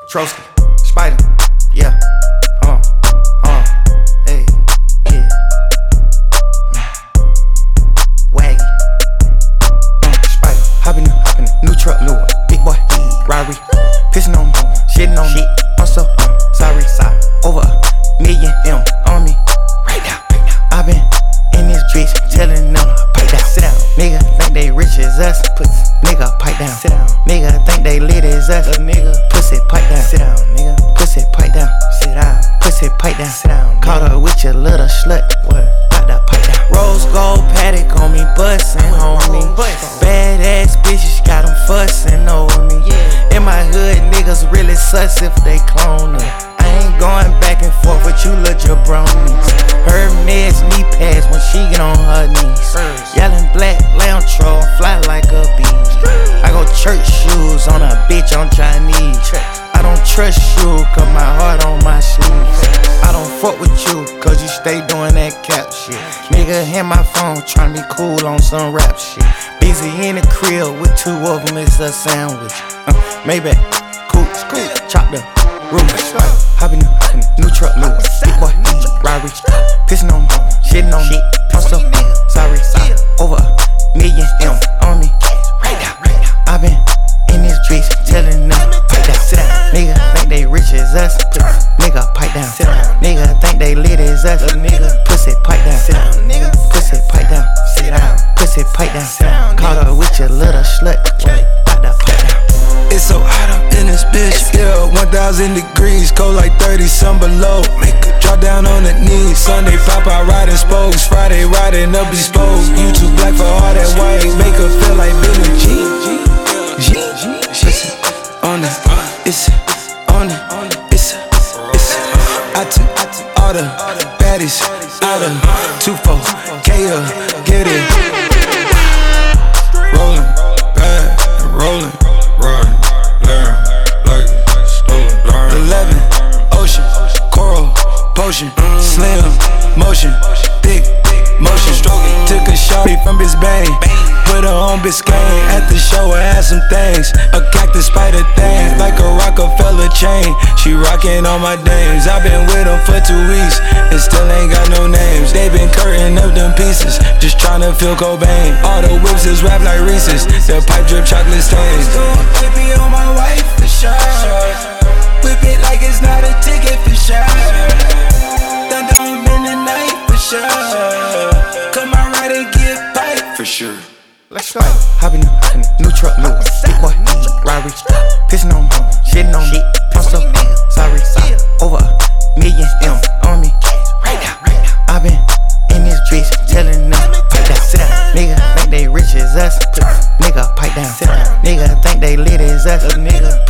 Trotsky, Spider, yeah, hey, yeah, Waggy, Spider, hoppin' new truck, new one, big boy, Rari, pissin' on me, shitting on me, I'm so sorry, over $1 million on me, right now, I been in this bitch, tellin' them, pipe down, sit down, nigga think they rich as us, nigga pipe down, sit down, nigga think they lit as us, nigga, pussy pipe down, sit down, nigga, pussy pipe down, sit down, pussy pipe down, sit down, caught her with your little slut, what, got that pipe down, rose gold paddock on me, bustin' homie, bad ass bitches got them fussin' over me, in my hood niggas really sus if they clone me, I ain't going back and forth with you little jabronis, her meds knee pads when she get on her knees, yelling black lamb troll, fly like a bee, I go church shoes on a bitch on Chinese, I don't trust you cause my heart on my sleeves, I don't fuck with you cause you stay doing that cap shit, nigga hit my phone tryna be cool on some rap shit, busy in the crib with two of them, it's a sandwich, maybe cool, chop the roof, hoppin' new truck, new big boy, Rari, pissin' on me, shitting on me, I'm so sorry, over $1 million on me, right now, I been in this bitch, tellin' them, pipe down, sit down, nigga think they rich as us, nigga pipe down, sit down, nigga think they lit as us, nigga, pussy pipe down, sit down, nigga, pussy pipe down, sit down, pussy pipe down, sit down, caught her with your little slut, got that pipe down. It's so hot up in this bitch, yeah, 1,000 degrees, cold like 30, some below. Make her drop down on the knees. Sunday pop out riding spokes, Friday riding up bespoke. You too black for all that white, make her feel like Billie Jean. Listen, on it, it's on it, it's I took all the baddies out of 2-4, K-up, get it. Rollin', bad, rollin'. Slim motion, thick motion. Took a shawty from Bisbane, put her on Biscayne. At the show I had some things, a cactus spider thing, like a Rockefeller chain. She rockin' on my dames. I've been with them for 2 weeks and still ain't got no names. They been curtain up them pieces, just tryna feel Cobain. All the whips is wrapped like Reese's, the pipe drip chocolate stains. Baby on my wife for sure. Whip it like it's not a ticket for sure. Come on, ride and get pipe for sure. Let's go. Hoppin' new truck, new big boy, Rari, pissin' on me, shitting on me, I'm so sorry, over $1 million on me, right now, I been in this bitch, tellin' them, pipe down, sit down, nigga think they rich as us, nigga pipe down, sit down, nigga think they lit as us, nigga.